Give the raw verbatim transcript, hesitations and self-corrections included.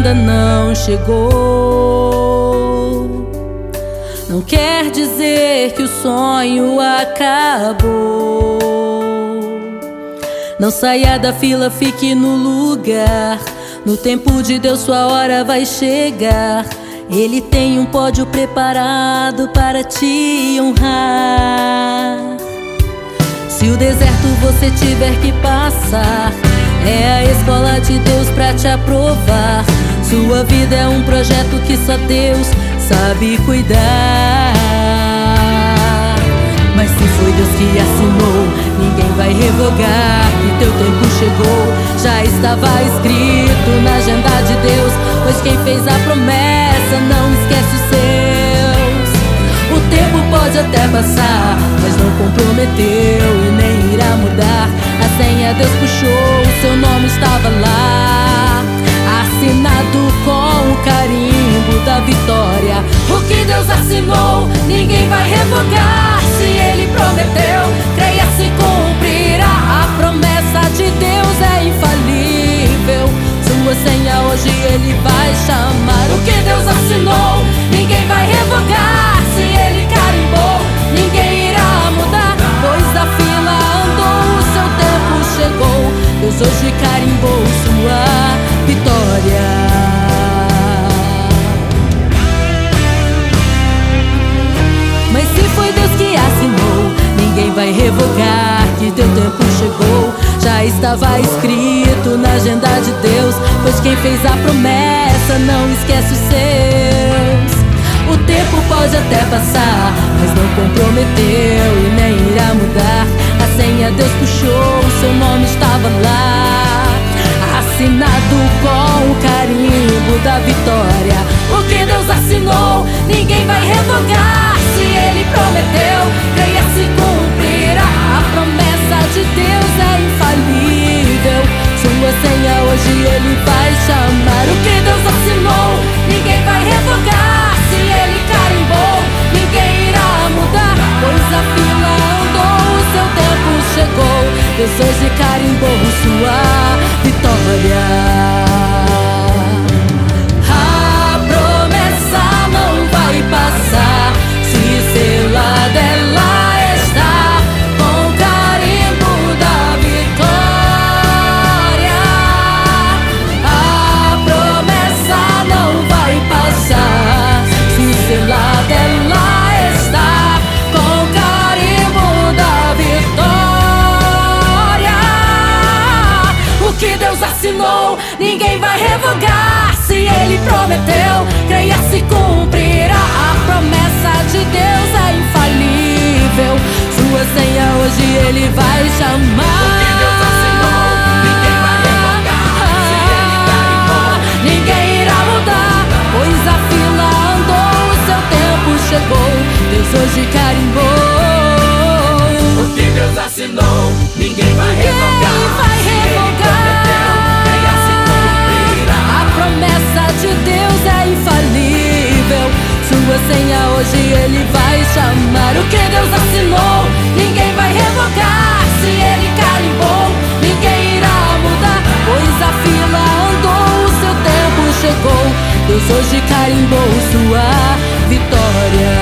ainda não chegou, não quer dizer que o sonho acabou. Não saia da fila, fique no lugar. No tempo de Deus sua hora vai chegar. Ele tem um pódio preparado para te honrar. Se o deserto você tiver que passar, é a escola de Deus pra te aprovar. Sua vida é um projeto que só Deus sabe cuidar. Mas se foi Deus que assinou, ninguém vai revogar que teu tempo chegou. Já estava escrito na agenda de Deus, pois quem fez a promessa não esquece os seus. O tempo pode até passar, mas não comprometeu e nem irá mudar. A senha Deus puxou, o seu nome estava lá, assinado com o carimbo da vitória. O que Deus assinou, ninguém vai revogar. Se Ele prometeu, creia, se cumprirá. A promessa de Deus é infalível. Sua senha hoje Ele vai chamar. O que Deus assinou, ninguém vai revogar. Se Ele carimbou, ninguém irá mudar. Pois a fila andou, o seu tempo chegou. Deus hoje carimbou sua vitória. Mas se foi Deus que assinou, ninguém vai revogar que teu tempo chegou. Já estava escrito na agenda de Deus, pois quem fez a promessa não esquece os seus. O tempo pode até passar, mas não comprometeu e nem irá mudar. A senha Deus puxou, o seu nome estava lá, assinado com o carimbo da vitória. O que Deus assinou, ninguém vai revogar. Se Ele prometeu, creia, se cumprirá. A promessa de Deus é infalível. Sua senha hoje Ele vai chamar. O que Deus assinou, ninguém vai revogar. Se Ele carimbou, ninguém irá mudar. Pois a fila andou, o seu tempo chegou. Deus hoje carimbou sua vitória. A promessa não vai passar. Se selada ela está com o carimbo da vitória. A promessa não vai passar. Se selada ela está com o carimbo da vitória. O que Deus assinou, ninguém vai revogar. Se Ele prometeu, creia, se cumprirá. A promessa de Deus é infalível. Sua senha hoje Ele vai chamar. O que Deus assinou, ninguém vai revogar. Se Ele carimbou, ninguém irá mudar. Pois a fila andou, o seu tempo chegou. Deus hoje carimbou. O que Deus assinou, ninguém vai revogar. Vai revogar. A promessa de Deus é infalível. Sua senha hoje Ele vai chamar. O que Deus assinou, ninguém vai revogar. Se Ele carimbou, ninguém irá mudar. Pois a fila andou, o seu tempo chegou. Deus hoje carimbou sua vitória.